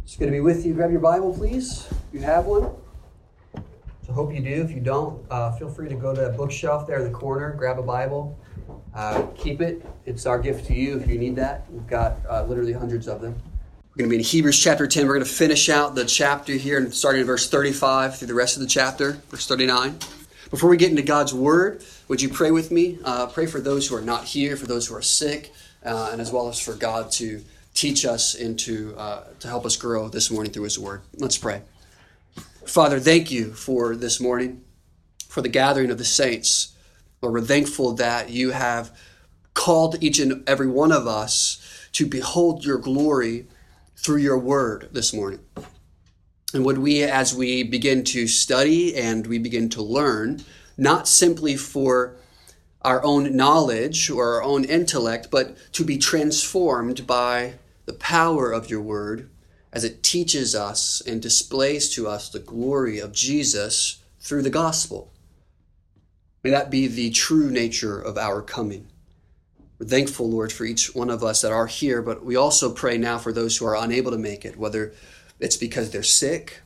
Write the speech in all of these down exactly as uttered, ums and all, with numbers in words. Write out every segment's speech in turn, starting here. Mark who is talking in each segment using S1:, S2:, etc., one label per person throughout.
S1: It's going to be with you. Grab your Bible, please, if you have one. So I hope you do. If you don't, uh, feel free to go to that bookshelf there in the corner, grab a Bible, uh, keep it. It's our gift to you if you need that. We've got uh, literally hundreds of them. We're going to be in Hebrews chapter ten. We're going to finish out the chapter here and starting in verse thirty-five through the rest of the chapter, verse thirty-nine. Before we get into God's Word, would you pray with me? Uh, pray for those who are not here, for those who are sick, uh, and as well as for God to teach us and to, uh, to help us grow this morning through His Word. Let's pray. Father, thank you for this morning, for the gathering of the saints. Lord, we're thankful that you have called each and every one of us to behold your glory through your word this morning. And would we, as we begin to study and we begin to learn, not simply for our own knowledge or our own intellect, but to be transformed by the power of your word as it teaches us and displays to us the glory of Jesus through the gospel. May that be the true nature of our coming. We're thankful, Lord, for each one of us that are here, but we also pray now for those who are unable to make it, whether it's because they're sick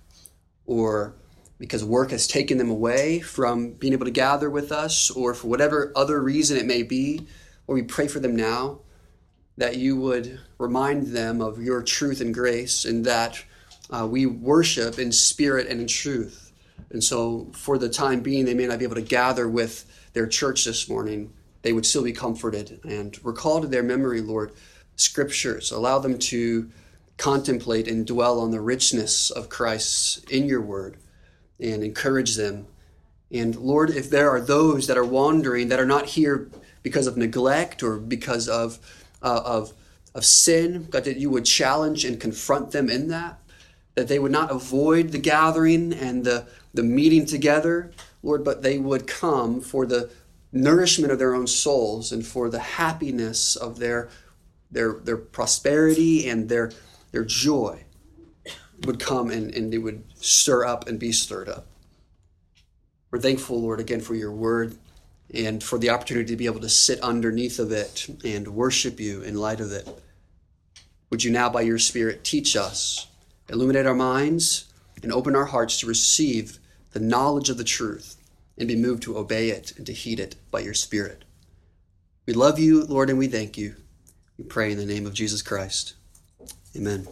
S1: or because work has taken them away from being able to gather with us, or for whatever other reason it may be. Lord, we pray for them now, that you would remind them of your truth and grace, and that uh, we worship in spirit and in truth. And so for the time being, they may not be able to gather with their church this morning. They would still be comforted and recall to their memory, Lord, scriptures. Allow them to contemplate and dwell on the richness of Christ in your word and encourage them. And Lord, if there are those that are wandering, that are not here because of neglect or because of Uh, of of sin, God, that you would challenge and confront them in that, that they would not avoid the gathering and the, the meeting together, Lord, but they would come for the nourishment of their own souls and for the happiness of their their their prosperity and their their joy would come and, and they would stir up and be stirred up. We're thankful, Lord, again for your word, and for the opportunity to be able to sit underneath of it and worship you in light of it. Would you now, by your Spirit, teach us, illuminate our minds, and open our hearts to receive the knowledge of the truth and be moved to obey it and to heed it by your Spirit. We love you, Lord, and we thank you. We pray in the name of Jesus Christ. Amen.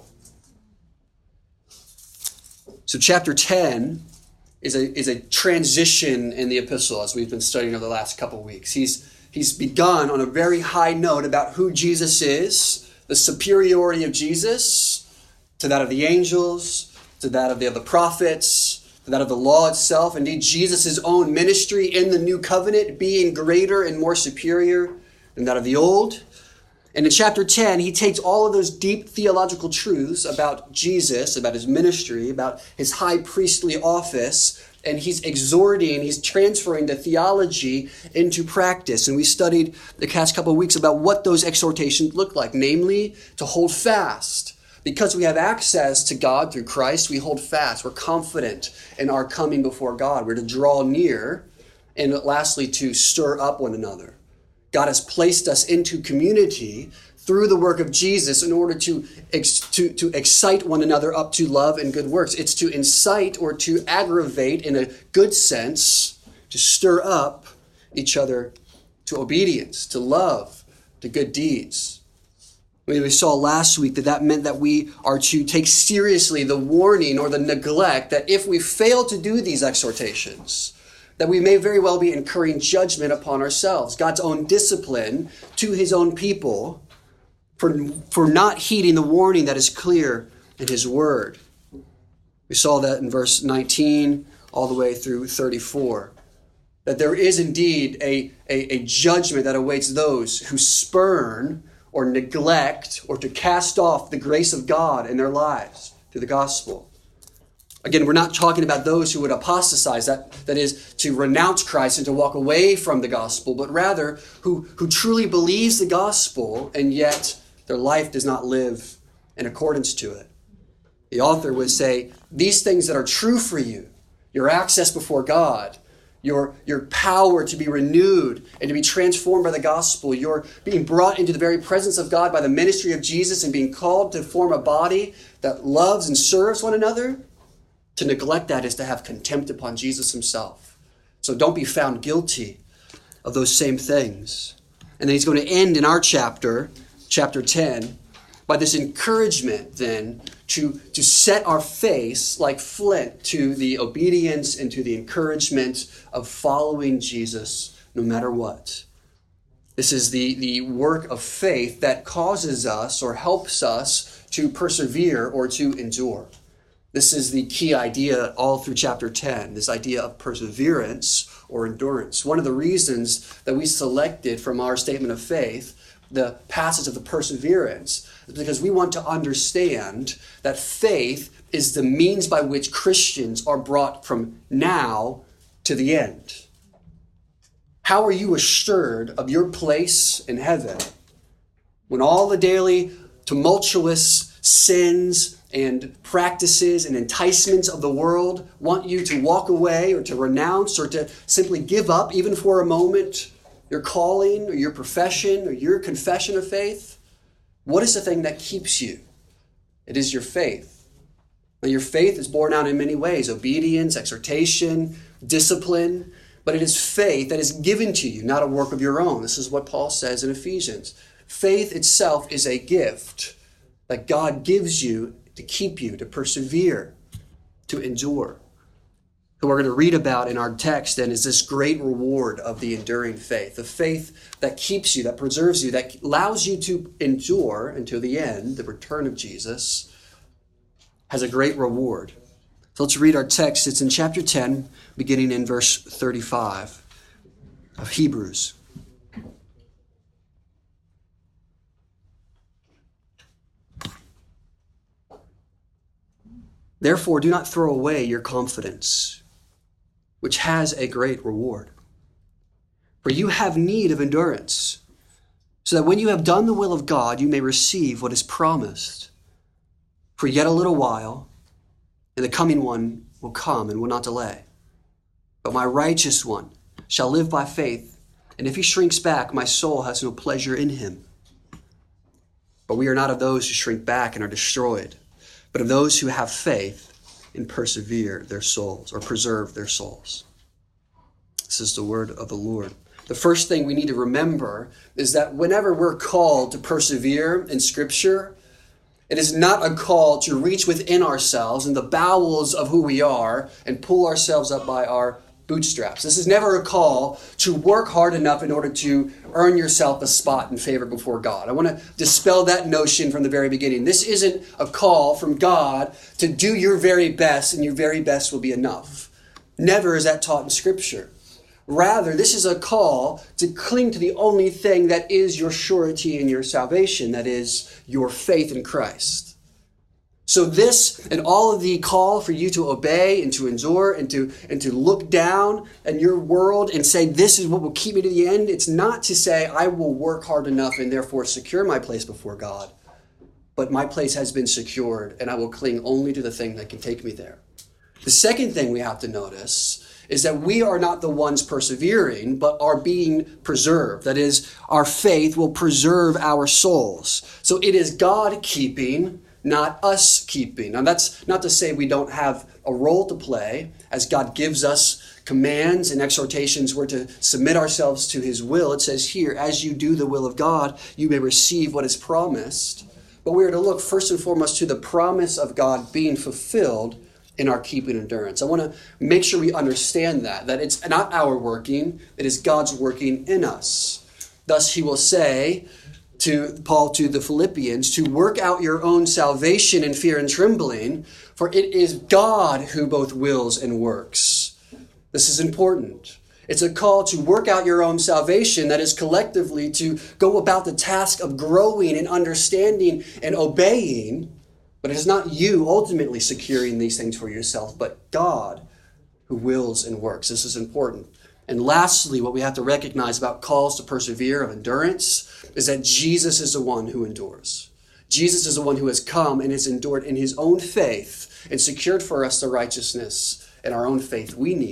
S1: So chapter ten is a is a transition in the epistle, as we've been studying over the last couple of weeks. He's he's begun on a very high note about who Jesus is, the superiority of Jesus to that of the angels, to that of the other prophets, to that of the law itself. Indeed, Jesus' own ministry in the new covenant being greater and more superior than that of the old. And in chapter ten, he takes all of those deep theological truths about Jesus, about his ministry, about his high priestly office, and he's exhorting, he's transferring the theology into practice. And we studied the past couple of weeks about what those exhortations look like, namely to hold fast. Because we have access to God through Christ, we hold fast. We're confident in our coming before God. We're to draw near, and lastly, to stir up one another. God has placed us into community through the work of Jesus in order to, to, to excite one another up to love and good works. It's to incite or to aggravate in a good sense, to stir up each other to obedience, to love, to good deeds. We saw last week that that meant that we are to take seriously the warning or the neglect that if we fail to do these exhortations, that we may very well be incurring judgment upon ourselves, God's own discipline to his own people for, for not heeding the warning that is clear in his word. We saw that in verse nineteen all the way through thirty-four, that there is indeed a, a, a judgment that awaits those who spurn or neglect or to cast off the grace of God in their lives through the gospel. Again, we're not talking about those who would apostatize, that, that is, to renounce Christ and to walk away from the gospel, but rather who, who truly believes the gospel and yet their life does not live in accordance to it. The author would say, these things that are true for you, your access before God, your, your power to be renewed and to be transformed by the gospel, your being brought into the very presence of God by the ministry of Jesus and being called to form a body that loves and serves one another, to neglect that is to have contempt upon Jesus himself. So don't be found guilty of those same things. And then he's going to end in our chapter, chapter ten, by this encouragement then to, to set our face like flint to the obedience and to the encouragement of following Jesus no matter what. This is the, the work of faith that causes us or helps us to persevere or to endure. This is the key idea all through chapter ten, this idea of perseverance or endurance. One of the reasons that we selected from our statement of faith the passage of the perseverance is because we want to understand that faith is the means by which Christians are brought from now to the end. How are you assured of your place in heaven when all the daily tumultuous sins and practices and enticements of the world want you to walk away or to renounce or to simply give up, even for a moment, your calling or your profession or your confession of faith? What is the thing that keeps you? It is your faith. Now, your faith is borne out in many ways: obedience, exhortation, discipline. But it is faith that is given to you, not a work of your own. This is what Paul says in Ephesians. Faith itself is a gift that God gives you to keep you, to persevere, to endure. What we're going to read about in our text then is this great reward of the enduring faith, the faith that keeps you, that preserves you, that allows you to endure until the end, the return of Jesus, has a great reward. So let's read our text. It's in chapter ten, beginning in verse thirty-five of Hebrews. Therefore, do not throw away your confidence, which has a great reward. For you have need of endurance, so that when you have done the will of God, you may receive what is promised. For yet a little while, and the coming one will come and will not delay. But my righteous one shall live by faith, and if he shrinks back, my soul has no pleasure in him. But we are not of those who shrink back and are destroyed, but of those who have faith and persevere their souls, or preserve their souls. This is the word of the Lord. The first thing we need to remember is that whenever we're called to persevere in Scripture, it is not a call to reach within ourselves in the bowels of who we are and pull ourselves up by our bootstraps. This is never a call to work hard enough in order to earn yourself a spot in favor before God. I want to dispel that notion from the very beginning. This isn't a call from God to do your very best and your very best will be enough. Never is that taught in Scripture. Rather, this is a call to cling to the only thing that is your surety in your salvation, that is your faith in Christ. So this and all of the call for you to obey and to endure and to, and to look down at your world and say, this is what will keep me to the end. It's not to say I will work hard enough and therefore secure my place before God. But my place has been secured and I will cling only to the thing that can take me there. The second thing we have to notice is that we are not the ones persevering, but are being preserved. That is, our faith will preserve our souls. So it is God keeping, not us keeping. Now that's not to say we don't have a role to play as God gives us commands and exhortations. We're to submit ourselves to his will. It says here, as you do the will of God, you may receive what is promised. But we are to look first and foremost to the promise of God being fulfilled in our keeping endurance. I want to make sure we understand that, that it's not our working, it is God's working in us. Thus he will say to Paul, to the Philippians, to work out your own salvation in fear and trembling, for it is God who both wills and works. This is important. It's a call to work out your own salvation, that is collectively to go about the task of growing and understanding and obeying. But it is not you ultimately securing these things for yourself, but God who wills and works. This is important. And lastly, what we have to recognize about calls to persevere, of endurance, is that Jesus is the one who endures. Jesus is the one who has come and has endured in his own faith and secured for us the righteousness and our own faith we need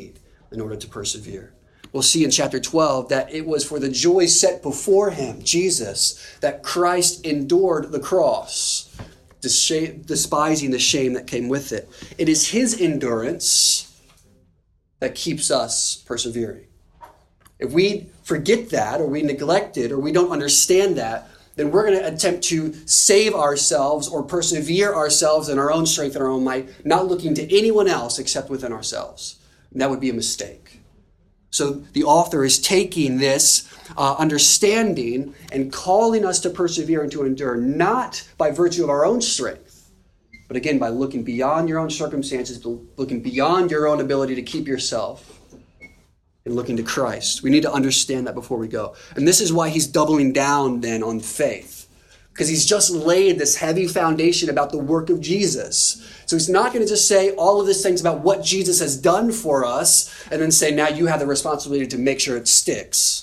S1: in order to persevere. We'll see in chapter twelve that it was for the joy set before him, Jesus, that Christ endured the cross, despising the shame that came with it. It is his endurance that keeps us persevering. If we forget that, or we neglect it, or we don't understand that, then we're going to attempt to save ourselves or persevere ourselves in our own strength and our own might, not looking to anyone else except within ourselves. And that would be a mistake. So the author is taking this uh, understanding and calling us to persevere and to endure, not by virtue of our own strength, but again, by looking beyond your own circumstances, looking beyond your own ability to keep yourself, and looking to Christ. We need to understand that before we go. And this is why he's doubling down then on faith, because he's just laid this heavy foundation about the work of Jesus. So he's not going to just say all of these things about what Jesus has done for us and then say, now you have the responsibility to make sure it sticks.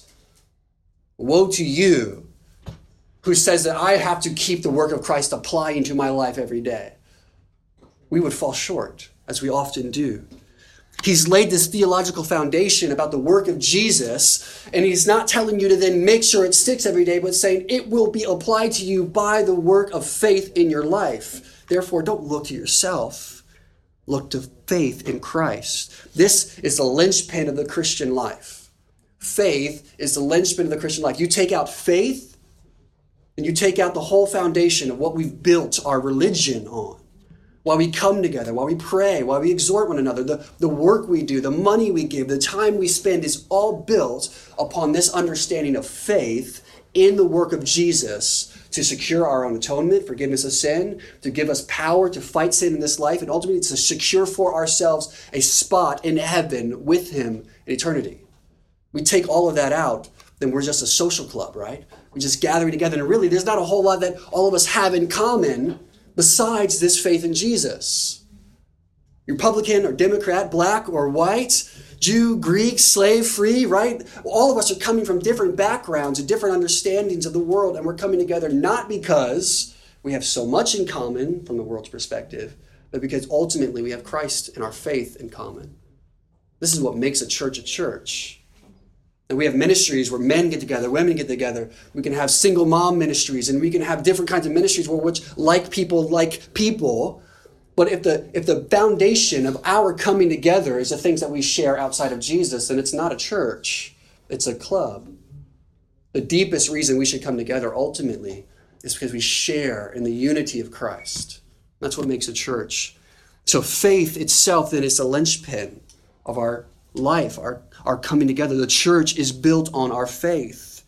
S1: Woe to you who says that I have to keep the work of Christ applying to my life every day. We would fall short, as we often do. He's laid this theological foundation about the work of Jesus, and he's not telling you to then make sure it sticks every day, but saying it will be applied to you by the work of faith in your life. Therefore, don't look to yourself. Look to faith in Christ. This is the linchpin of the Christian life. Faith is the linchpin of the Christian life. You take out faith, and you take out the whole foundation of what we've built our religion on. Why we come together, why we pray, why we exhort one another, the, the work we do, the money we give, the time we spend is all built upon this understanding of faith in the work of Jesus to secure our own atonement, forgiveness of sin, to give us power to fight sin in this life, and ultimately to secure for ourselves a spot in heaven with him in eternity. We take all of that out, then we're just a social club, right? We're just gathering together, and really there's not a whole lot that all of us have in common besides this faith in Jesus. Republican or Democrat, black or white, Jew, Greek, slave, free, right? All of us are coming from different backgrounds and different understandings of the world, and we're coming together not because we have so much in common from the world's perspective, but because ultimately we have Christ and our faith in common. This is what makes a church a church. And we have ministries where men get together, women get together. We can have single mom ministries, and we can have different kinds of ministries where which like people like people. But if the if the foundation of our coming together is the things that we share outside of Jesus, then it's not a church. It's a club. The deepest reason we should come together ultimately is because we share in the unity of Christ. That's what makes a church. So faith itself then is the linchpin of our life, our, our coming together. The church is built on our faith.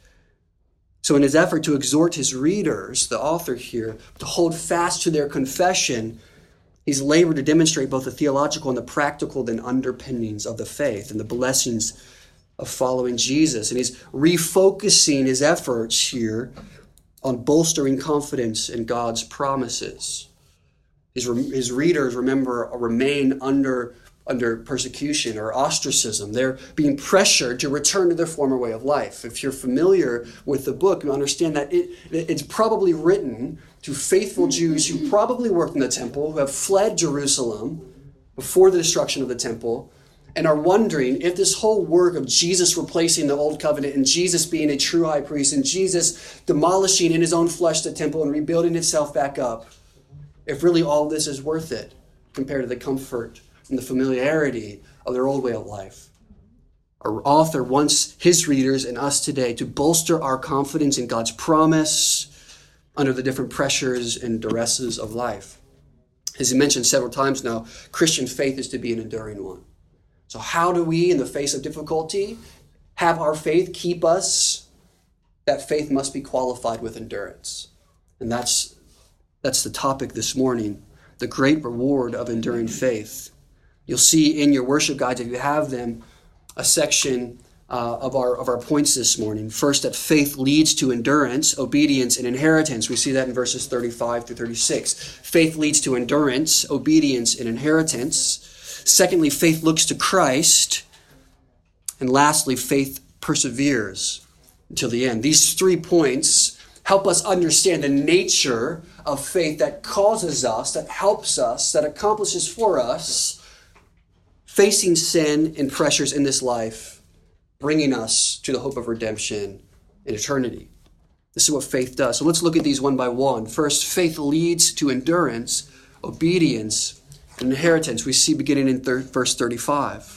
S1: So in his effort to exhort his readers, the author here, to hold fast to their confession, he's labored to demonstrate both the theological and the practical then underpinnings of the faith and the blessings of following Jesus. And he's refocusing his efforts here on bolstering confidence in God's promises. His, his readers, remember, remain under under persecution or ostracism. They're being pressured to return to their former way of life. If you're familiar with the book, you understand that it, it's probably written to faithful Jews who probably worked in the temple, who have fled Jerusalem before the destruction of the temple, and are wondering if this whole work of Jesus replacing the old covenant and Jesus being a true high priest and Jesus demolishing in his own flesh the temple and rebuilding itself back up, if really all this is worth it compared to the comfort and the familiarity of their old way of life. Our author wants his readers and us today to bolster our confidence in God's promise under the different pressures and duresses of life. As he mentioned several times now, Christian faith is to be an enduring one. So how do we, in the face of difficulty, have our faith keep us? That faith must be qualified with endurance. And that's, that's the topic this morning, the great reward of enduring faith. You'll see in your worship guides, if you have them, a section uh, of our of our points this morning. First, that faith leads to endurance, obedience, and inheritance. We see that in verses thirty-five through thirty-six. Faith leads to endurance, obedience, and inheritance. Secondly, faith looks to Christ. And lastly, faith perseveres until the end. These three points help us understand the nature of faith that causes us, that helps us, that accomplishes for us facing sin and pressures in this life, bringing us to the hope of redemption in eternity. This is what faith does. So let's look at these one by one. First, faith leads to endurance, obedience, and inheritance. We see beginning in thir- verse thirty-five.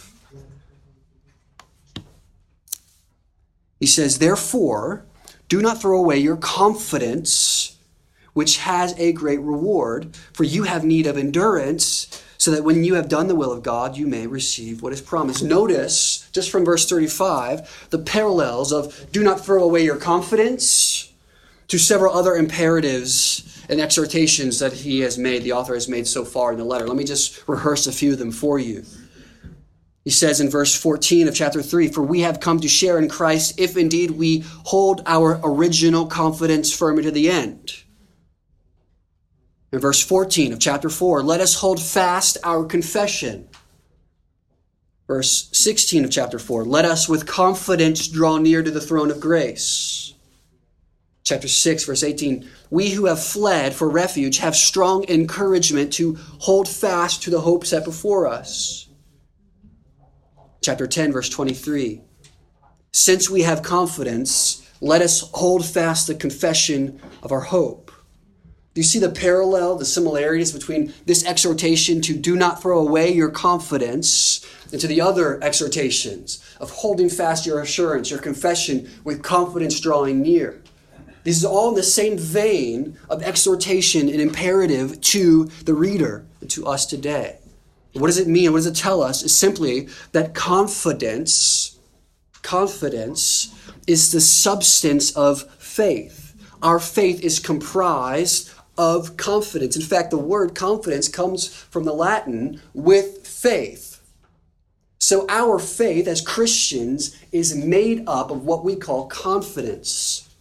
S1: He says, therefore, do not throw away your confidence, which has a great reward, for you have need of endurance, so that when you have done the will of God, you may receive what is promised. Notice, just from verse thirty-five, the parallels of do not throw away your confidence to several other imperatives and exhortations that he has made, the author has made so far in the letter. Let me just rehearse a few of them for you. He says in verse fourteen of chapter three, for we have come to share in Christ if indeed we hold our original confidence firm to the end. In verse fourteen of chapter four, let us hold fast our confession. Verse sixteen of chapter four, let us with confidence draw near to the throne of grace. Chapter six, verse eighteen, we who have fled for refuge have strong encouragement to hold fast to the hope set before us. Chapter ten, verse twenty-three, since we have confidence, let us hold fast the confession of our hope. Do you see the parallel, the similarities between this exhortation to do not throw away your confidence and to the other exhortations of holding fast your assurance, your confession with confidence drawing near? This is all in the same vein of exhortation and imperative to the reader and to us today. What does it mean? What does it tell us? It's simply that confidence, confidence is the substance of faith. Our faith is comprised of confidence. In fact, the word confidence comes from the Latin with faith. So our faith as Christians is made up of what we call confidence.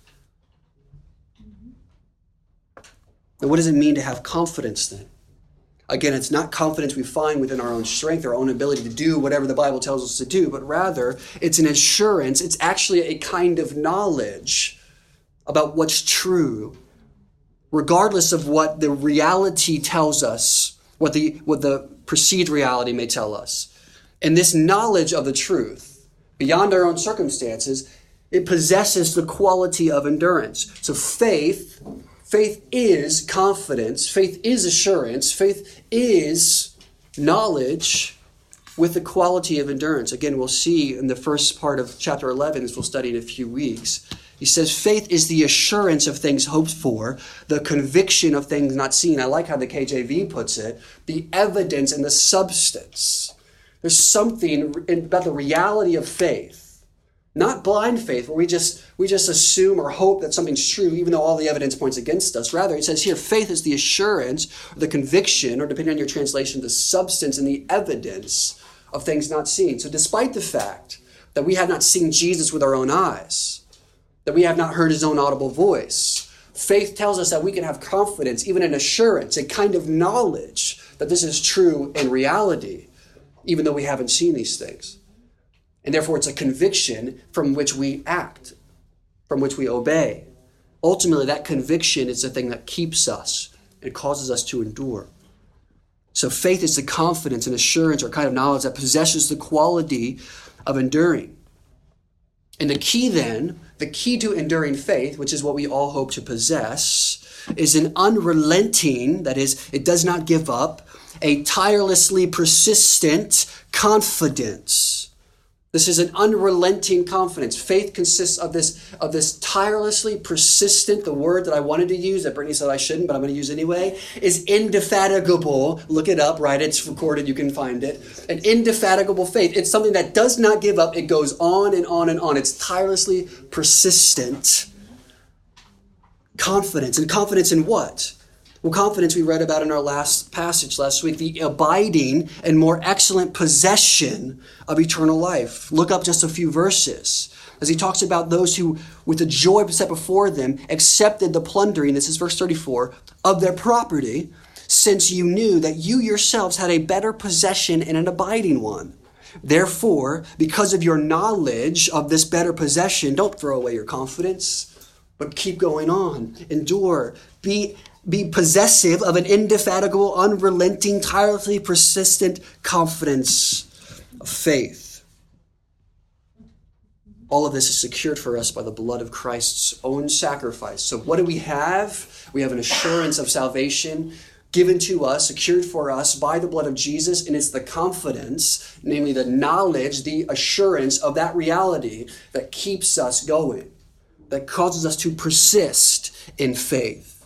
S1: Now, what does it mean to have confidence then? Again, it's not confidence we find within our own strength, our own ability to do whatever the Bible tells us to do, but rather it's an assurance. It's actually a kind of knowledge about what's true, regardless of what the reality tells us, what the, what the perceived reality may tell us. And this knowledge of the truth, beyond our own circumstances, it possesses the quality of endurance. So faith... Faith is confidence. Faith is assurance. Faith is knowledge with the quality of endurance. Again, we'll see in the first part of chapter eleven, as we'll study in a few weeks. He says faith is the assurance of things hoped for, the conviction of things not seen. I like how the K J V puts it, the evidence and the substance. There's something about the reality of faith. Not blind faith, where we just we just assume or hope that something's true, even though all the evidence points against us. Rather, it says here, faith is the assurance, or the conviction, or depending on your translation, the substance and the evidence of things not seen. So despite the fact that we have not seen Jesus with our own eyes, that we have not heard his own audible voice, faith tells us that we can have confidence, even an assurance, a kind of knowledge that this is true in reality, even though we haven't seen these things. And therefore, it's a conviction from which we act, from which we obey. Ultimately, that conviction is the thing that keeps us and causes us to endure. So faith is the confidence and assurance or kind of knowledge that possesses the quality of enduring. And the key then, the key to enduring faith, which is what we all hope to possess, is an unrelenting, that is, it does not give up, a tirelessly persistent confidence. This is an unrelenting confidence. Faith consists of this, of this tirelessly persistent, the word that I wanted to use, that Brittany said I shouldn't, but I'm going to use anyway, is indefatigable. Look it up, right? It's recorded. You can find it. An indefatigable faith. It's something that does not give up. It goes on and on and on. It's tirelessly persistent confidence. And confidence in what? Well, confidence we read about in our last passage last week, the abiding and more excellent possession of eternal life. Look up just a few verses as he talks about those who, with the joy set before them, accepted the plundering, this is verse thirty-four, of their property, since you knew that you yourselves had a better possession and an abiding one. Therefore, because of your knowledge of this better possession, don't throw away your confidence, but keep going on. Endure. Be Be possessive of an indefatigable, unrelenting, tirelessly persistent confidence. of faith. All of this is secured for us by the blood of Christ's own sacrifice. So what do we have? We have an assurance of salvation given to us, secured for us by the blood of Jesus, and it's the confidence, namely the knowledge, the assurance of that reality that keeps us going, that causes us to persist in faith.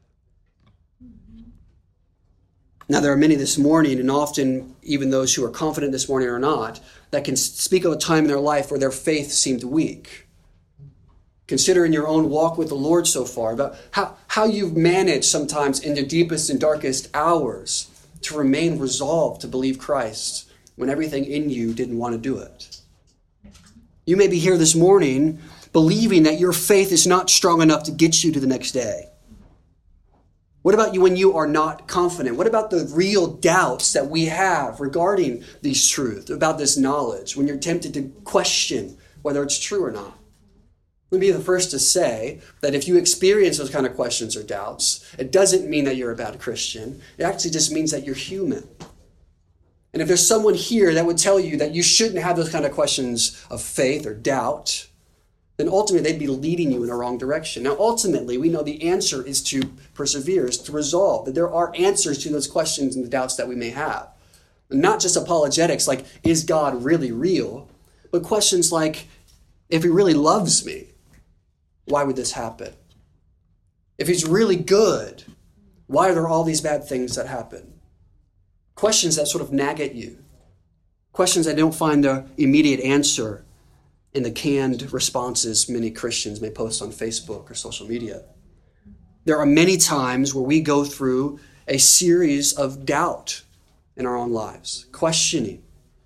S1: Now, there are many this morning, and often even those who are confident this morning or not, that can speak of a time in their life where their faith seemed weak. Consider in your own walk with the Lord so far about how, how you've managed sometimes in the deepest and darkest hours to remain resolved to believe Christ when everything in you didn't want to do it. You may be here this morning believing that your faith is not strong enough to get you to the next day. What about you when you are not confident? What about the real doubts that we have regarding these truths, about this knowledge, when you're tempted to question whether it's true or not? Let me be the first to say that if you experience those kind of questions or doubts, it doesn't mean that you're a bad Christian. It actually just means that you're human. And if there's someone here that would tell you that you shouldn't have those kind of questions of faith or doubt, then ultimately they'd be leading you in the wrong direction. Now, ultimately, we know the answer is to persevere, is to resolve, that there are answers to those questions and the doubts that we may have. And not just apologetics like, is God really real? But questions like, if he really loves me, why would this happen? If he's really good, why are there all these bad things that happen? Questions that sort of nag at you. Questions that don't find an immediate answer in the canned responses many Christians may post on Facebook or social media. There are many times where we go through a series of doubt in our own lives, questioning.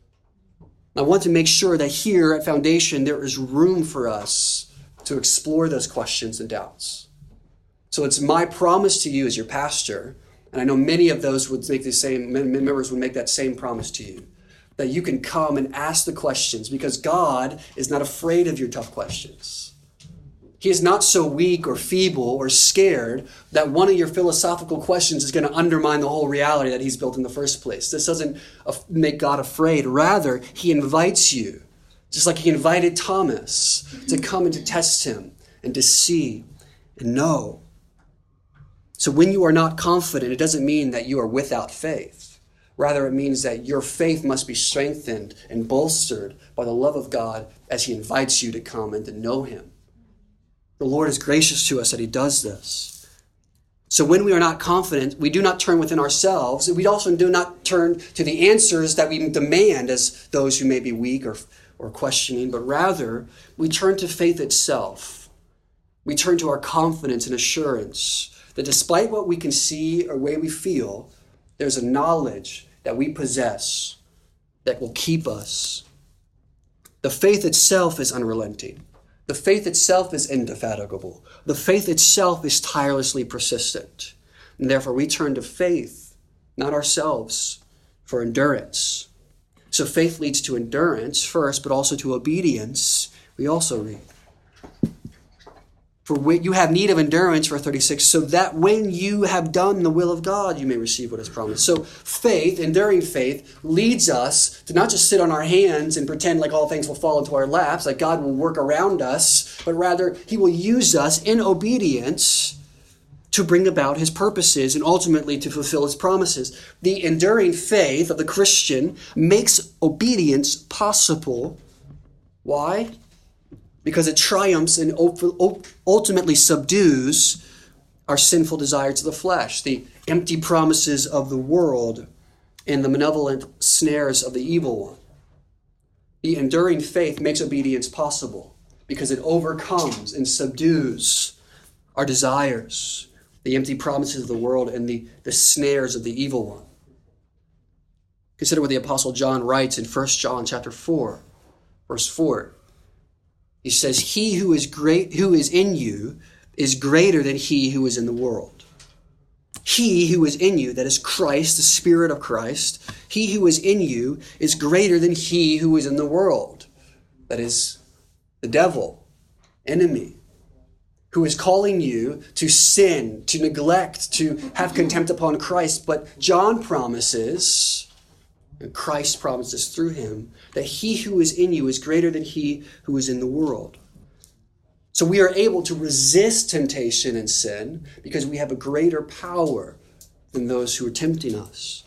S1: I want to make sure that here at Foundation there is room for us to explore those questions and doubts. So it's my promise to you as your pastor, and I know many of those would make the same, members would make that same promise to you, that you can come and ask the questions because God is not afraid of your tough questions. He is not so weak or feeble or scared that one of your philosophical questions is going to undermine the whole reality that he's built in the first place. This doesn't make God afraid. Rather, he invites you, just like he invited Thomas, to come and to test him and to see and know. So when you are not confident, it doesn't mean that you are without faith. Rather, it means that your faith must be strengthened and bolstered by the love of God as he invites you to come and to know him. The Lord is gracious to us that he does this. So when we are not confident, we do not turn within ourselves. We also do not turn to the answers that we demand as those who may be weak or, or questioning, but rather we turn to faith itself. We turn to our confidence and assurance that despite what we can see or way we feel, there's a knowledge that we possess that will keep us. The faith itself is unrelenting. The faith itself is indefatigable. The faith itself is tirelessly persistent. And therefore, we turn to faith, not ourselves, for endurance. So faith leads to endurance first, but also to obedience, we also read. For you have need of endurance, verse thirty-six, so that when you have done the will of God, you may receive what is promised. So faith, enduring faith, leads us to not just sit on our hands and pretend like all things will fall into our laps, like God will work around us, but rather he will use us in obedience to bring about his purposes and ultimately to fulfill his promises. The enduring faith of the Christian makes obedience possible. Why? Because it triumphs and ultimately subdues our sinful desires of the flesh, the empty promises of the world, and the malevolent snares of the evil one. The enduring faith makes obedience possible because it overcomes and subdues our desires, the empty promises of the world, and the, the snares of the evil one. Consider what the Apostle John writes in First John chapter four, verse four. He says, he who is great, who is in you is greater than he who is in the world. He who is in you, that is Christ, the Spirit of Christ, he who is in you is greater than he who is in the world. That is the devil, enemy, who is calling you to sin, to neglect, to have contempt upon Christ. But John promises And Christ promises through him that he who is in you is greater than he who is in the world. So we are able to resist temptation and sin because we have a greater power than those who are tempting us.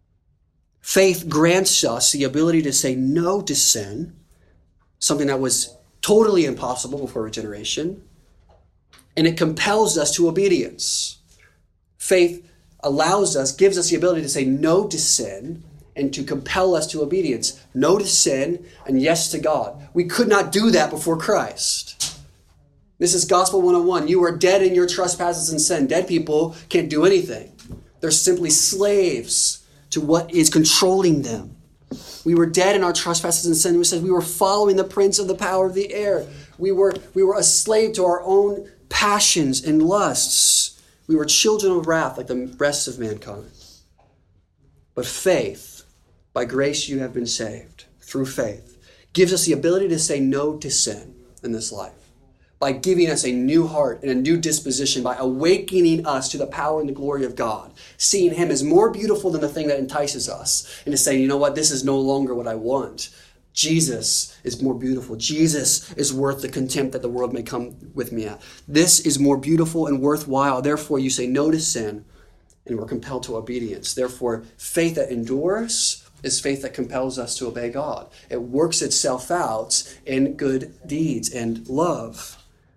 S1: Faith grants us the ability to say no to sin, something that was totally impossible before regeneration, and it compels us to obedience. Faith allows us, gives us the ability to say no to sin and to compel us to obedience. No to sin and yes to God. We could not do that before Christ. This is Gospel one oh one. You are dead in your trespasses and sin. Dead people can't do anything. They're simply slaves to what is controlling them. We were dead in our trespasses and sin. We said we were following the prince of the power of the air. We were, we were a slave to our own passions and lusts. We were children of wrath like the rest of mankind. But faith, by grace you have been saved, through faith, gives us the ability to say no to sin in this life. By giving us a new heart and a new disposition, by awakening us to the power and the glory of God, seeing him as more beautiful than the thing that entices us, and to say, you know what, this is no longer what I want. Jesus is more beautiful. Jesus is worth the contempt that the world may come with me at. This is more beautiful and worthwhile. Therefore, you say no to sin, and we're compelled to obedience. Therefore, faith that endures is faith that compels us to obey God. It works itself out in good deeds and love.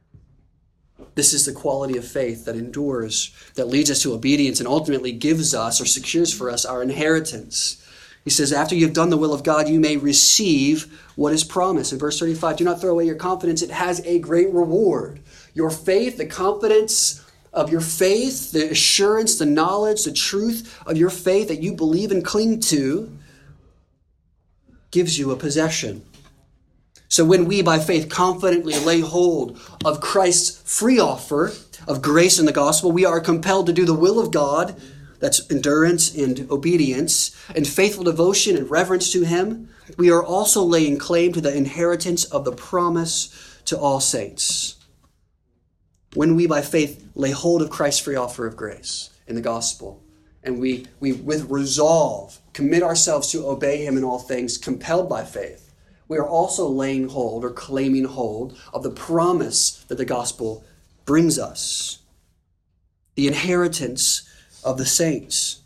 S1: This is the quality of faith that endures, that leads us to obedience and ultimately gives us or secures for us our inheritance. He says, after you've done the will of God, you may receive what is promised. In verse thirty-five, do not throw away your confidence. It has a great reward. Your faith, the confidence of your faith, the assurance, the knowledge, the truth of your faith that you believe and cling to gives you a possession. So when we, by faith, confidently lay hold of Christ's free offer of grace in the gospel, we are compelled to do the will of God. That's endurance and obedience and faithful devotion and reverence to him. We are also laying claim to the inheritance of the promise to all saints. When we, by faith, lay hold of Christ's free offer of grace in the gospel, and we, we with resolve, commit ourselves to obey him in all things, compelled by faith, we are also laying hold or claiming hold of the promise that the gospel brings us, the inheritance of the saints.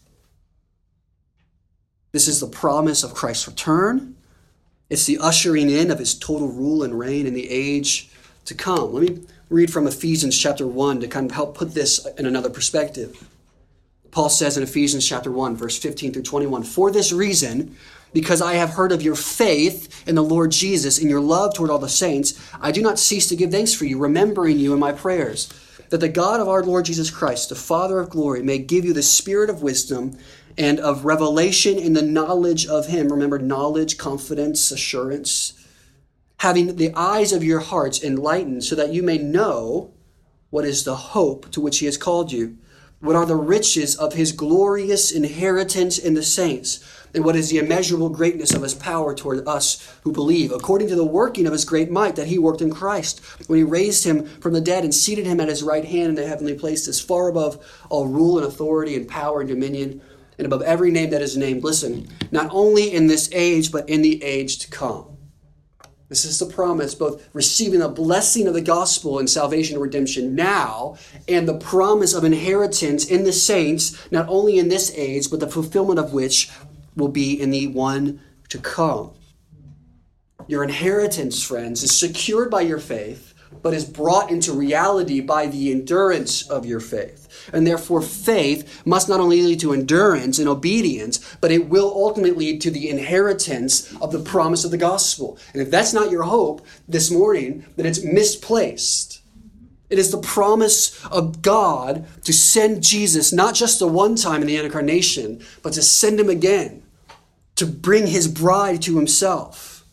S1: This is the promise of Christ's return. It's the ushering in of his total rule and reign in the age to come. Let me read from Ephesians chapter one to kind of help put this in another perspective. Paul says in Ephesians chapter one, verse fifteen through twenty-one, for this reason, because I have heard of your faith in the Lord Jesus and your love toward all the saints, I do not cease to give thanks for you, remembering you in my prayers, that the God of our Lord Jesus Christ, the Father of glory, may give you the spirit of wisdom and of revelation in the knowledge of him. Remember, knowledge, confidence, assurance. Having the eyes of your hearts enlightened so that you may know what is the hope to which he has called you, what are the riches of his glorious inheritance in the saints, and what is the immeasurable greatness of his power toward us who believe, according to the working of his great might that he worked in Christ, when he raised him from the dead and seated him at his right hand in the heavenly places, far above all rule and authority and power and dominion, and above every name that is named. Listen, not only in this age, but in the age to come. This is the promise, both receiving the blessing of the gospel and salvation and redemption now, and the promise of inheritance in the saints, not only in this age, but the fulfillment of which will be in the one to come. Your inheritance, friends, is secured by your faith, but is brought into reality by the endurance of your faith. And therefore, faith must not only lead to endurance and obedience, but it will ultimately lead to the inheritance of the promise of the gospel. And if that's not your hope this morning, then it's misplaced. It is the promise of God to send Jesus, not just the one time in the incarnation, but to send him again, to bring his bride to himself.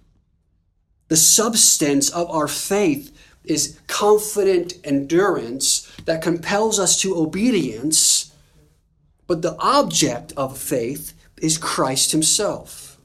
S1: The substance of our faith is confident endurance that compels us to obedience, but the object of faith is Christ himself.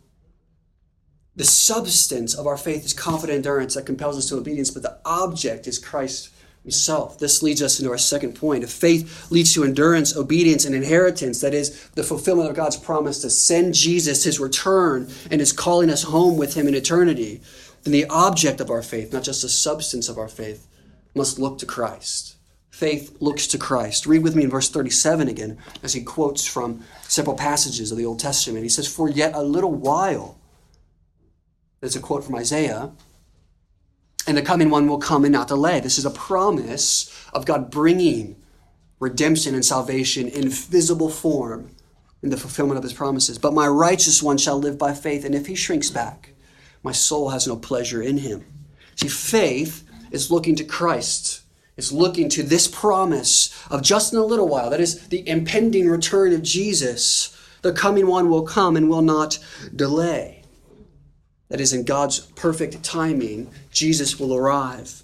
S1: The substance of our faith is confident endurance that compels us to obedience, but the object is Christ himself. This leads us into our second point. If faith leads to endurance, obedience, and inheritance, that is the fulfillment of God's promise to send Jesus, his return, and his calling us home with him in eternity, then the object of our faith, not just the substance of our faith, must look to Christ. Faith looks to Christ. Read with me in verse thirty-seven again, as he quotes from several passages of the Old Testament. He says, "For yet a little while," there's a quote from Isaiah, "and the coming one will come and not delay." This is a promise of God bringing redemption and salvation in visible form in the fulfillment of his promises. "But my righteous one shall live by faith, and if he shrinks back, my soul has no pleasure in him." See, faith is looking to Christ. It's looking to this promise of just in a little while. That is the impending return of Jesus. The coming one will come and will not delay. That is, in God's perfect timing, Jesus will arrive.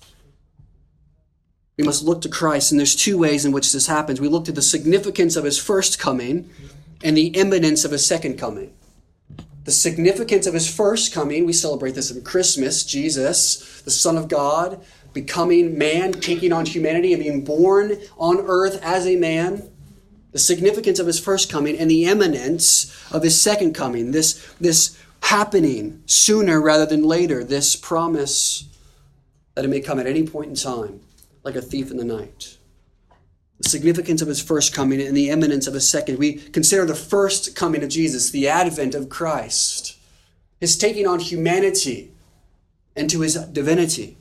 S1: We must look to Christ, and there's two ways in which this happens. We look to the significance of his first coming and the imminence of his second coming. The significance of his first coming, we celebrate this in Christmas, Jesus, the Son of God, becoming man, taking on humanity and being born on earth as a man. The significance of his first coming and the imminence of his second coming. This, this happening sooner rather than later. This promise that it may come at any point in time, like a thief in the night. The significance of his first coming and the imminence of his second. We consider the first coming of Jesus, the advent of Christ, his taking on humanity and to his divinity.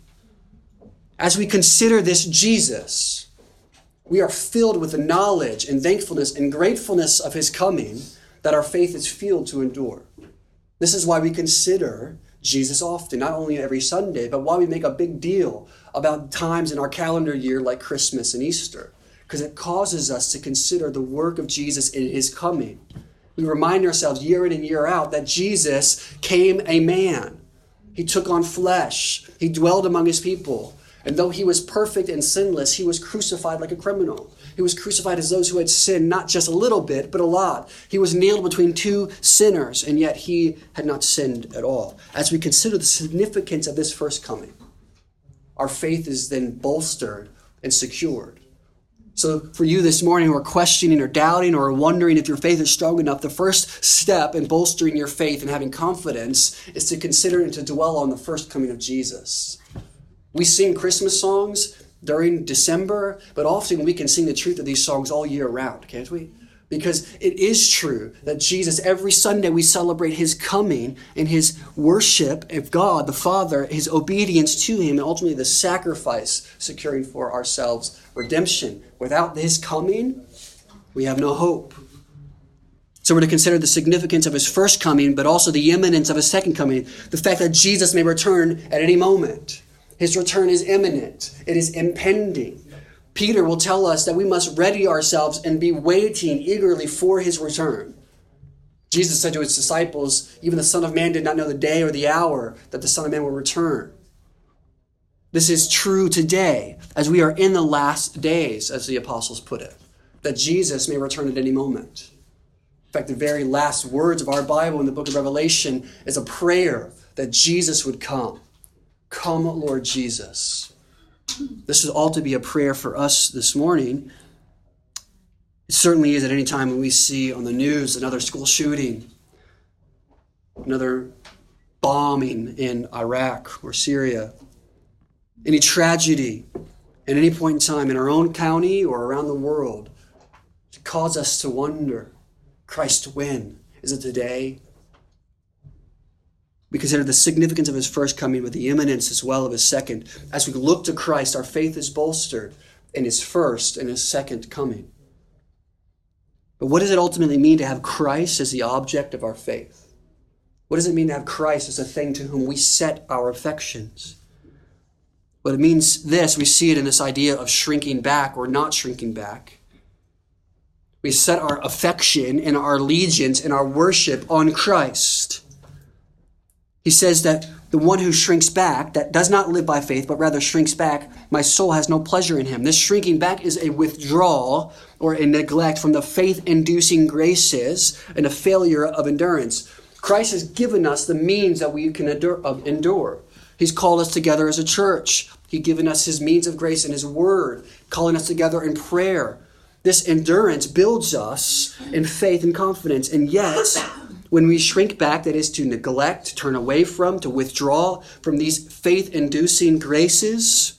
S1: As we consider this Jesus, we are filled with the knowledge and thankfulness and gratefulness of his coming that our faith is fueled to endure. This is why we consider Jesus often, not only every Sunday, but why we make a big deal about times in our calendar year like Christmas and Easter, because it causes us to consider the work of Jesus in his coming. We remind ourselves year in and year out that Jesus came a man. He took on flesh. He dwelled among his people. And though he was perfect and sinless, he was crucified like a criminal. He was crucified as those who had sinned, not just a little bit, but a lot. He was nailed between two sinners, and yet he had not sinned at all. As we consider the significance of this first coming, our faith is then bolstered and secured. So for you this morning who are questioning or doubting or wondering if your faith is strong enough, the first step in bolstering your faith and having confidence is to consider and to dwell on the first coming of Jesus. We sing Christmas songs during December, but often we can sing the truth of these songs all year round, can't we? Because it is true that Jesus, every Sunday we celebrate his coming and his worship of God, the Father, his obedience to him, and ultimately the sacrifice securing for ourselves redemption. Without his coming, we have no hope. So we're to consider the significance of his first coming, but also the imminence of his second coming. The fact that Jesus may return at any moment. His return is imminent. It is impending. Peter will tell us that we must ready ourselves and be waiting eagerly for his return. Jesus said to his disciples, even the Son of Man did not know the day or the hour that the Son of Man will return. This is true today, as we are in the last days, as the apostles put it, that Jesus may return at any moment. In fact, the very last words of our Bible in the book of Revelation is a prayer that Jesus would come. Come, Lord Jesus. This is all to be a prayer for us this morning. It certainly is at any time when we see on the news another school shooting, another bombing in Iraq or Syria, any tragedy at any point in time in our own county or around the world. It causes us to wonder, Christ, when? Is it today? We consider the significance of his first coming with the imminence as well of his second. As we look to Christ, our faith is bolstered in his first and his second coming. But what does it ultimately mean to have Christ as the object of our faith? What does it mean to have Christ as a thing to whom we set our affections? Well, it means this. We see it in this idea of shrinking back or not shrinking back. We set our affection and our allegiance and our worship on Christ. He says that the one who shrinks back, that does not live by faith, but rather shrinks back, my soul has no pleasure in him. This shrinking back is a withdrawal or a neglect from the faith-inducing graces and a failure of endurance. Christ has given us the means that we can endure. He's called us together as a church He's given us his means of grace and his word, calling us together in prayer. This endurance builds us in faith and confidence. And yet, when we shrink back, that is to neglect, to turn away from, to withdraw from these faith-inducing graces,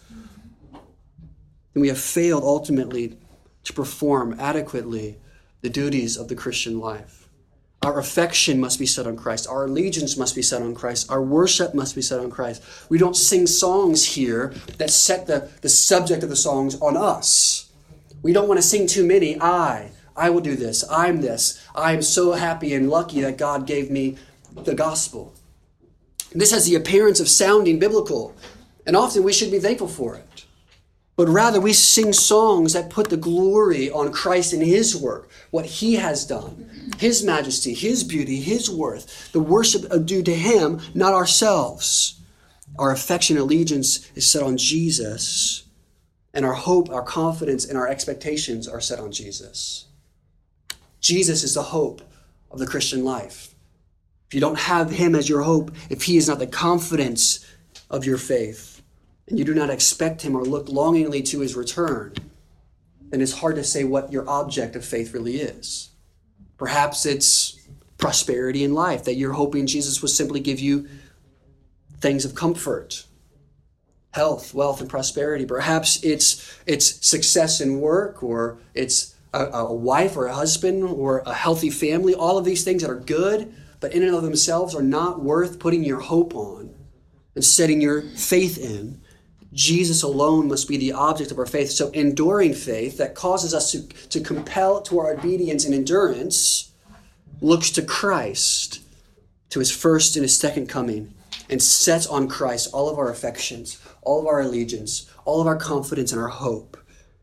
S1: then we have failed ultimately to perform adequately the duties of the Christian life. Our affection must be set on Christ. Our allegiance must be set on Christ. Our worship must be set on Christ. We don't sing songs here that set the, the subject of the songs on us. We don't want to sing too many, I, I will do this, I'm this. I am so happy and lucky that God gave me the gospel. This has the appearance of sounding biblical, and often we should be thankful for it. But rather we sing songs that put the glory on Christ and his work, what he has done, his majesty, his beauty, his worth, the worship due to him, not ourselves. Our affection and allegiance is set on Jesus, and our hope, our confidence, and our expectations are set on Jesus. Jesus is the hope of the Christian life. If you don't have him as your hope, if he is not the confidence of your faith, and you do not expect him or look longingly to his return, then it's hard to say what your object of faith really is. Perhaps it's prosperity in life, that you're hoping Jesus will simply give you things of comfort, health, wealth, and prosperity. Perhaps it's it's success in work, or it's a, a wife or a husband or a healthy family. All of these things that are good, but in and of themselves are not worth putting your hope on and setting your faith in. Jesus alone must be the object of our faith. So enduring faith that causes us to, to compel to our obedience and endurance looks to Christ, to his first and his second coming, and sets on Christ all of our affections, all of our allegiance, all of our confidence and our hope.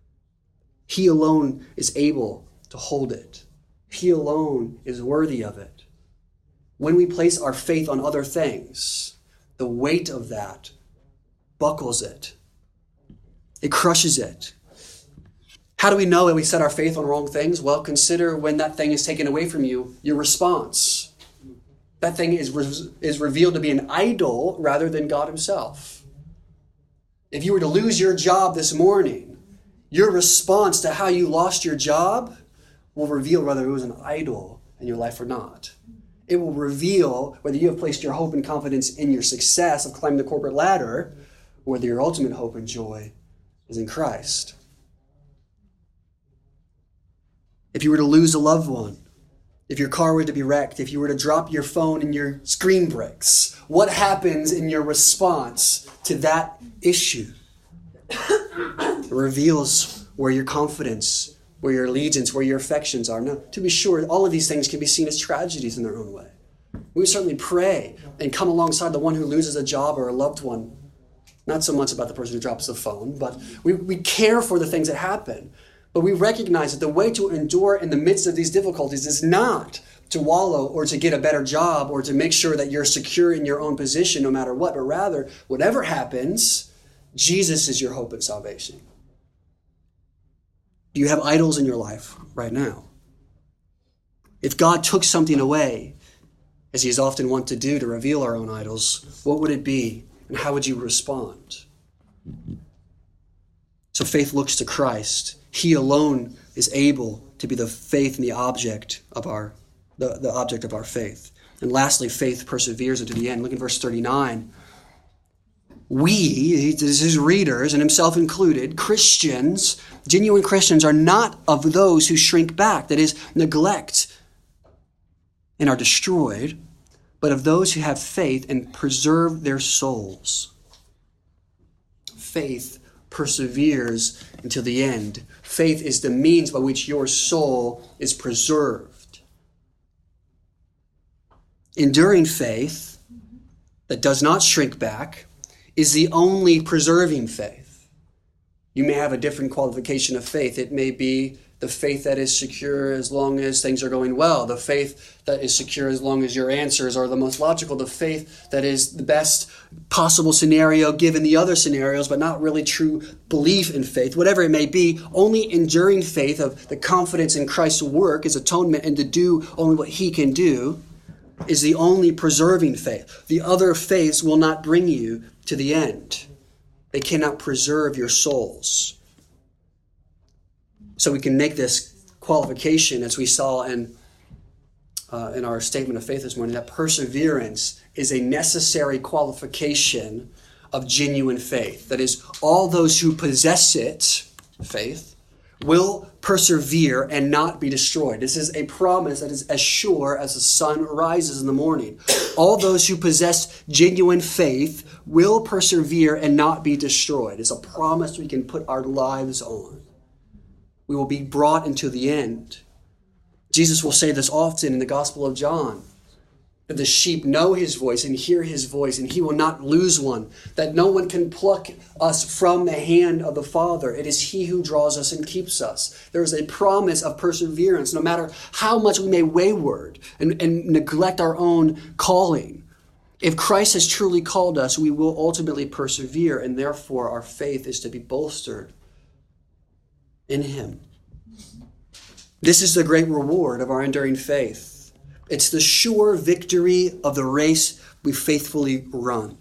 S1: He alone is able to hold it. He alone is worthy of it. When we place our faith on other things, the weight of that buckles it. It crushes it. How do we know that we set our faith on wrong things? Well, consider when that thing is taken away from you, your response. That thing is, re- is revealed to be an idol rather than God himself. If you were to lose your job this morning, your response to how you lost your job will reveal whether it was an idol in your life or not. It will reveal whether you have placed your hope and confidence in your success of climbing the corporate ladder, or whether your ultimate hope and joy is in Christ. If you were to lose a loved one, if your car were to be wrecked, if you were to drop your phone and your screen breaks, what happens in your response to that issue? It reveals where your confidence, where your allegiance, where your affections are. Now, to be sure, all of these things can be seen as tragedies in their own way. We would certainly pray and come alongside the one who loses a job or a loved one. Not so much about the person who drops the phone, but we, we care for the things that happen. But we recognize that the way to endure in the midst of these difficulties is not to wallow or to get a better job or to make sure that you're secure in your own position no matter what, but rather, whatever happens, Jesus is your hope and salvation. Do you have idols in your life right now? If God took something away, as he is often wont to do to reveal our own idols, what would it be? And how would you respond? So faith looks to Christ. He alone is able to be the faith and the object of our the, the object of our faith. And lastly, faith perseveres unto the end. Look at verse thirty-nine. We, his readers, and himself included, Christians, genuine Christians, are not of those who shrink back, that is, neglect and are destroyed, but of those who have faith and preserve their souls. Faith perseveres until the end. Faith is the means by which your soul is preserved. Enduring faith that does not shrink back is the only preserving faith. You may have a different qualification of faith. It may be the faith that is secure as long as things are going well, the faith that is secure as long as your answers are the most logical, the faith that is the best possible scenario given the other scenarios, but not really true belief in faith. Whatever it may be, only enduring faith of the confidence in Christ's work, his atonement, and to do only what he can do is the only preserving faith. The other faiths will not bring you to the end. They cannot preserve your souls. So we can make this qualification, as we saw in, uh, in our statement of faith this morning, that perseverance is a necessary qualification of genuine faith. That is, all those who possess it, faith, will persevere and not be destroyed. This is a promise that is as sure as the sun rises in the morning. All those who possess genuine faith will persevere and not be destroyed. It's a promise we can put our lives on. We will be brought into the end. Jesus will say this often in the Gospel of John, that the sheep know his voice and hear his voice, and he will not lose one, that no one can pluck us from the hand of the Father. It is he who draws us and keeps us. There is a promise of perseverance, no matter how much we may wayward and, and neglect our own calling. If Christ has truly called us, we will ultimately persevere, and therefore our faith is to be bolstered in him. This is the great reward of our enduring faith. It's the sure victory of the race we faithfully run.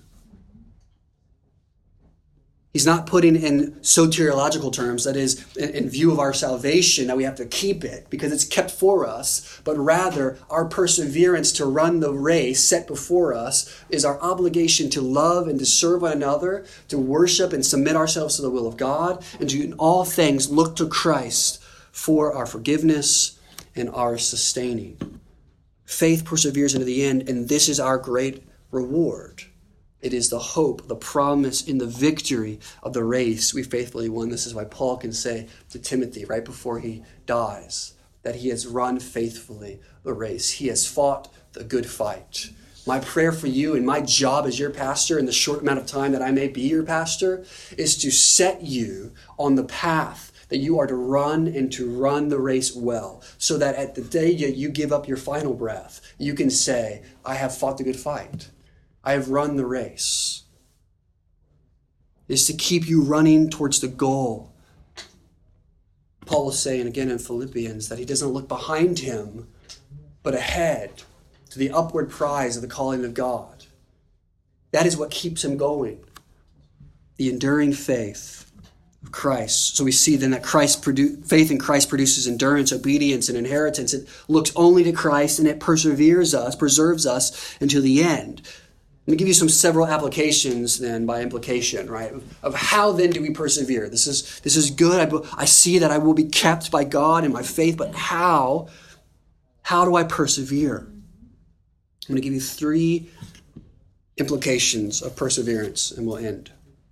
S1: He's not putting in soteriological terms, that is, in view of our salvation, that we have to keep it because it's kept for us, but rather our perseverance to run the race set before us is our obligation to love and to serve one another, to worship and submit ourselves to the will of God, and to in all things look to Christ for our forgiveness and our sustaining. Faith perseveres into the end, and this is our great reward. It is the hope, the promise in the victory of the race we faithfully won. This is why Paul can say to Timothy right before he dies that he has run faithfully the race. He has fought the good fight. My prayer for you and my job as your pastor in the short amount of time that I may be your pastor is to set you on the path that you are to run and to run the race well, so that at the day you give up your final breath, you can say, I have fought the good fight. I have run the race. It is to keep you running towards the goal. Paul is saying again in Philippians that he doesn't look behind him, but ahead to the upward prize of the calling of God. That is what keeps him going. The enduring faith of Christ. So we see then that Christ produ- faith in Christ produces endurance, obedience, and inheritance. It looks only to Christ, and it perseveres us, preserves us until the end. Let me give you some several applications then by implication, right, of, of how then do we persevere. This is this is good. I, I see that I will be kept by God in my faith, but how, how do I persevere? I'm going to give you three implications of perseverance, and we'll end.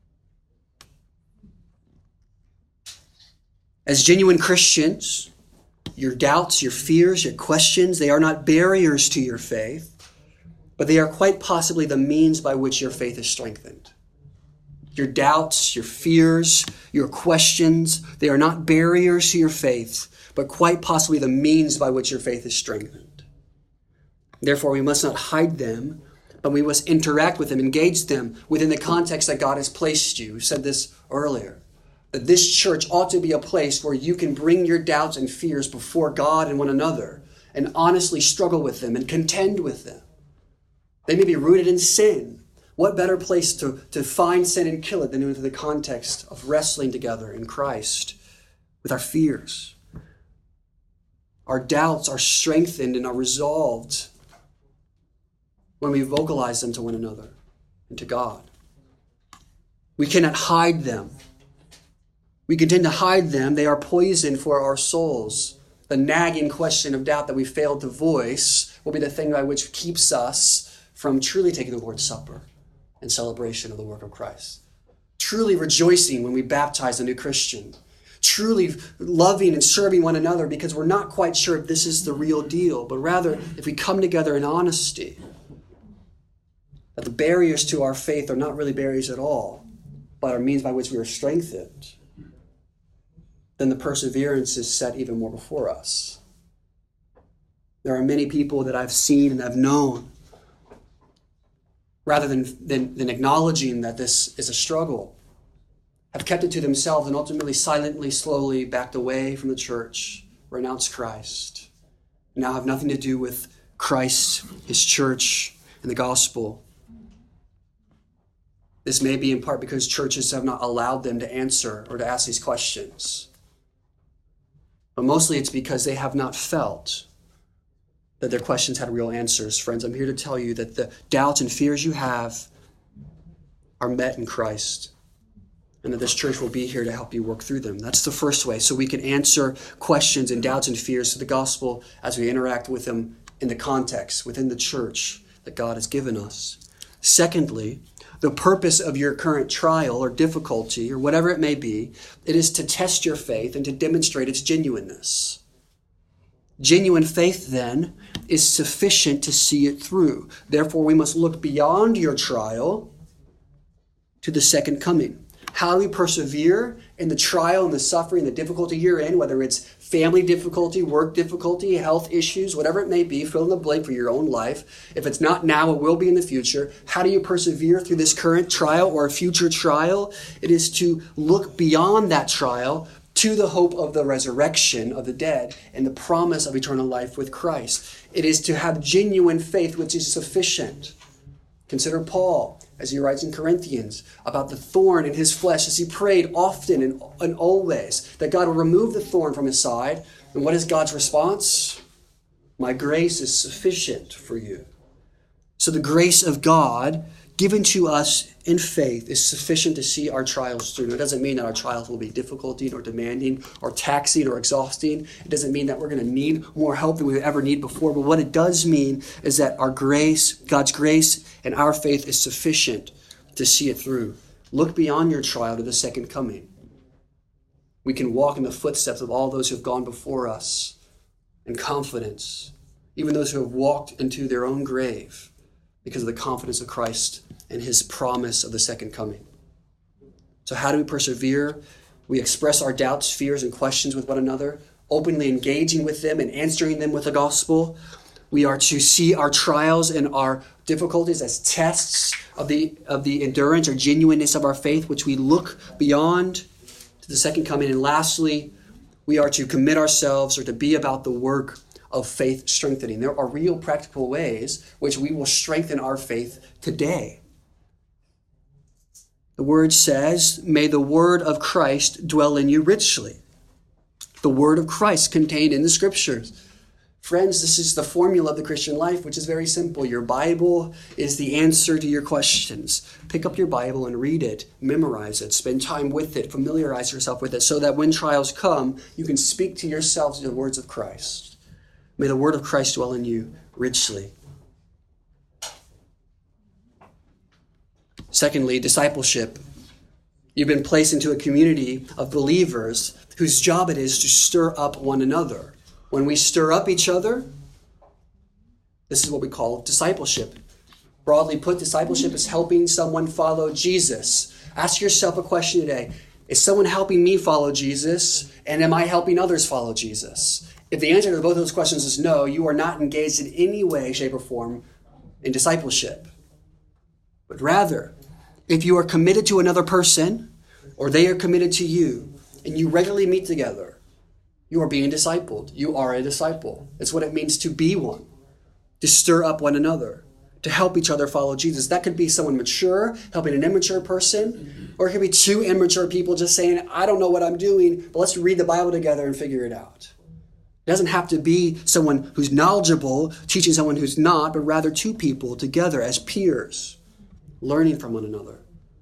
S1: As genuine Christians, your doubts, your fears, your questions, they are not barriers to your faith, but they are quite possibly the means by which your faith is strengthened. Your doubts, your fears, your questions, they are not barriers to your faith, but quite possibly the means by which your faith is strengthened. Therefore, we must not hide them, but we must interact with them, engage them within the context that God has placed you. We said this earlier, that this church ought to be a place where you can bring your doubts and fears before God and one another and honestly struggle with them and contend with them. They may be rooted in sin. What better place to, to find sin and kill it than into the context of wrestling together in Christ with our fears? Our doubts are strengthened and are resolved when we vocalize them to one another and to God. We cannot hide them. We continue to hide them. They are poison for our souls. The nagging question of doubt that we failed to voice will be the thing by which keeps us from truly taking the Lord's Supper in celebration of the work of Christ. Truly rejoicing when we baptize a new Christian. Truly loving and serving one another because we're not quite sure if this is the real deal, but rather if we come together in honesty, that the barriers to our faith are not really barriers at all, but are means by which we are strengthened, then the perseverance is set even more before us. There are many people that I've seen and I've known, rather than, than, than acknowledging that this is a struggle, have kept it to themselves and ultimately silently, slowly backed away from the church, renounced Christ, and now have nothing to do with Christ, his church, and the gospel. This may be in part because churches have not allowed them to answer or to ask these questions. But mostly it's because they have not felt that their questions had real answers. Friends, I'm here to tell you that the doubts and fears you have are met in Christ, and that this church will be here to help you work through them. That's the first way, so we can answer questions and doubts and fears to the gospel as we interact with them in the context, within the church that God has given us. Secondly, the purpose of your current trial or difficulty or whatever it may be, it is to test your faith and to demonstrate its genuineness. Genuine faith, then, is sufficient to see it through. Therefore, we must look beyond your trial to the second coming. How we persevere in the trial and the suffering, the difficulty you're in, whether it's family difficulty, work difficulty, health issues, whatever it may be, fill in the blank for your own life. If it's not now, it will be in the future. How do you persevere through this current trial or a future trial? It is to look beyond that trial to the hope of the resurrection of the dead and the promise of eternal life with Christ. It is to have genuine faith, which is sufficient. Consider Paul, as he writes in Corinthians, about the thorn in his flesh, as he prayed often and, and always that God would remove the thorn from his side. And what is God's response? My grace is sufficient for you. So the grace of God given to us in faith is sufficient to see our trials through. It doesn't mean that our trials will be difficult or demanding or taxing or exhausting. It doesn't mean that we're going to need more help than we've ever needed before. But what it does mean is that our grace, God's grace and our faith is sufficient to see it through. Look beyond your trial to the second coming. We can walk in the footsteps of all those who have gone before us in confidence, even those who have walked into their own grave, because of the confidence of Christ and his promise of the second coming. So how do we persevere? We express our doubts, fears, and questions with one another, openly engaging with them and answering them with the gospel. We are to see our trials and our difficulties as tests of the, of the endurance or genuineness of our faith, which we look beyond to the second coming. And lastly, we are to commit ourselves or to be about the work of faith strengthening. There are real practical ways which we will strengthen our faith today. The word says, may the word of Christ dwell in you richly. The word of Christ contained in the scriptures. Friends, this is the formula of the Christian life, which is very simple. Your Bible is the answer to your questions. Pick up your Bible and read it, memorize it, spend time with it, familiarize yourself with it, so that when trials come, you can speak to yourselves the words of Christ. May the word of Christ dwell in you richly. Secondly, discipleship. You've been placed into a community of believers whose job it is to stir up one another. When we stir up each other, this is what we call discipleship. Broadly put, discipleship is helping someone follow Jesus. Ask yourself a question today. Is someone helping me follow Jesus? And am I helping others follow Jesus? If the answer to both of those questions is no, you are not engaged in any way, shape, or form in discipleship. But rather, if you are committed to another person, or they are committed to you, and you regularly meet together, you are being discipled. You are a disciple. It's what it means to be one, to stir up one another, to help each other follow Jesus. That could be someone mature helping an immature person, or it could be two immature people just saying, I don't know what I'm doing, but let's read the Bible together and figure it out. It doesn't have to be someone who's knowledgeable teaching someone who's not, but rather two people together as peers, learning from one another.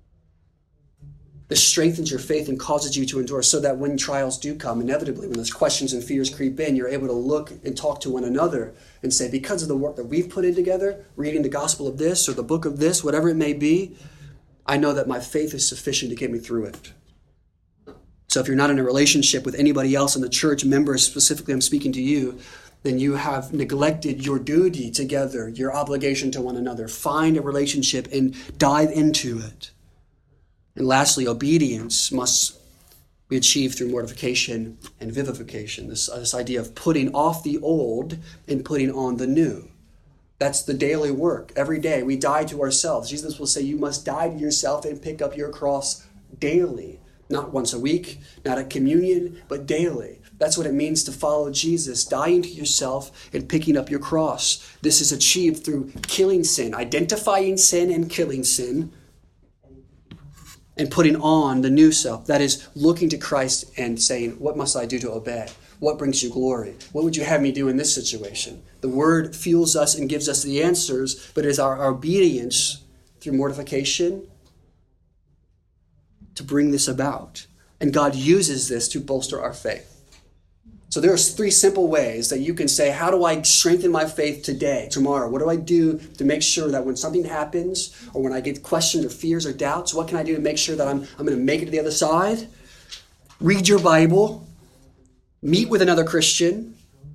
S1: This strengthens your faith and causes you to endure, so that when trials do come, inevitably, when those questions and fears creep in, you're able to look and talk to one another and say, because of the work that we've put in together, reading the gospel of this or the book of this, whatever it may be, I know that my faith is sufficient to get me through it. So if you're not in a relationship with anybody else in the church, members specifically, I'm speaking to you, then you have neglected your duty together, your obligation to one another. Find a relationship and dive into it. And lastly, obedience must be achieved through mortification and vivification. This, uh, this idea of putting off the old and putting on the new. That's the daily work. Every day we die to ourselves. Jesus will say you must die to yourself and pick up your cross daily. Not once a week, not at communion, but daily. That's what it means to follow Jesus, dying to yourself and picking up your cross. This is achieved through killing sin, identifying sin and killing sin, and putting on the new self. That is looking to Christ and saying, what must I do to obey? What brings you glory? What would you have me do in this situation? The word fuels us and gives us the answers, but it is our, our obedience through mortification to bring this about. And God uses this to bolster our faith. So there are three simple ways that you can say, how do I strengthen my faith today, tomorrow? What do I do to make sure that when something happens or when I get questions or fears or doubts, what can I do to make sure that I'm, I'm going to make it to the other side? Read your Bible, meet with another Christian,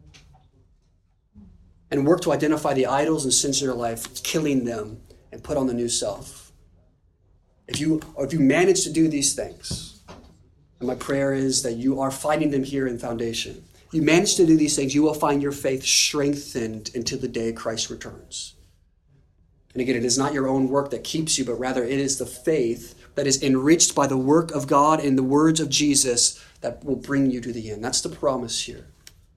S1: and work to identify the idols and sins in your life, killing them, and put on the new self. If you, or if you manage to do these things, and my prayer is that you are finding them here in Foundation. If you manage to do these things, you will find your faith strengthened until the day Christ returns. And again, it is not your own work that keeps you, but rather it is the faith that is enriched by the work of God and the words of Jesus that will bring you to the end. That's the promise here.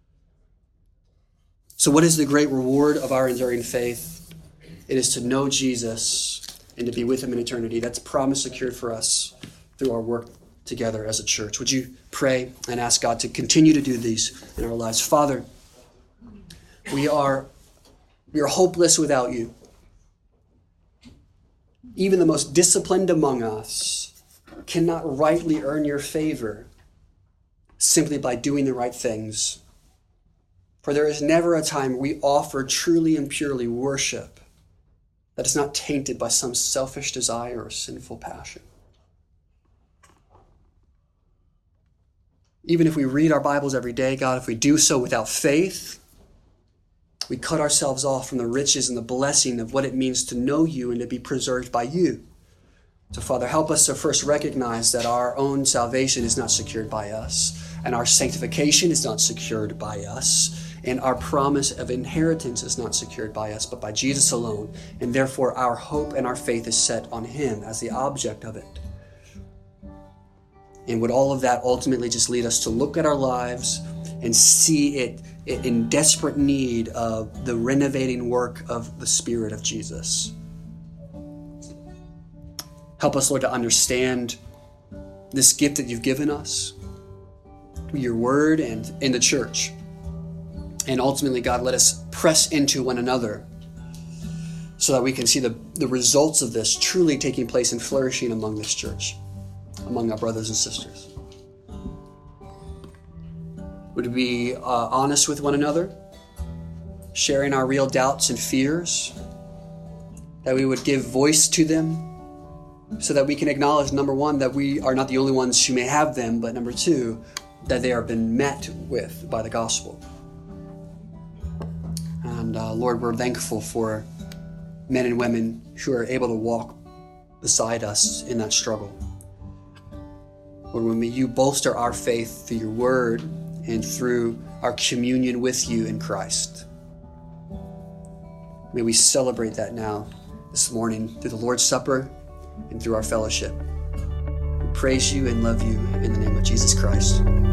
S1: So what is the great reward of our enduring faith? It is to know Jesus and to be with him in eternity. That's a promise secured for us through our work together as a church. Would you pray and ask God to continue to do these in our lives? Father, we are, we are hopeless without you. Even the most disciplined among us cannot rightly earn your favor simply by doing the right things. For there is never a time we offer truly and purely worship that is not tainted by some selfish desire or sinful passion. Even if we read our Bibles every day, God, if we do so without faith, we cut ourselves off from the riches and the blessing of what it means to know you and to be preserved by you. So, Father, help us to first recognize that our own salvation is not secured by us, and our sanctification is not secured by us, and our promise of inheritance is not secured by us, but by Jesus alone. And therefore, our hope and our faith is set on him as the object of it. And would all of that ultimately just lead us to look at our lives and see it in desperate need of the renovating work of the Spirit of Jesus. Help us, Lord, to understand this gift that you've given us, your word and in the church. And ultimately, God, let us press into one another so that we can see the, the results of this truly taking place and flourishing among this church, among our brothers and sisters. Would we be uh, honest with one another, sharing our real doubts and fears, that we would give voice to them so that we can acknowledge, number one, that we are not the only ones who may have them, but number two, that they have been met with by the gospel. And uh, Lord, we're thankful for men and women who are able to walk beside us in that struggle. Lord, may you bolster our faith through your word and through our communion with you in Christ. May we celebrate that now this morning through the Lord's Supper and through our fellowship. We praise you and love you in the name of Jesus Christ.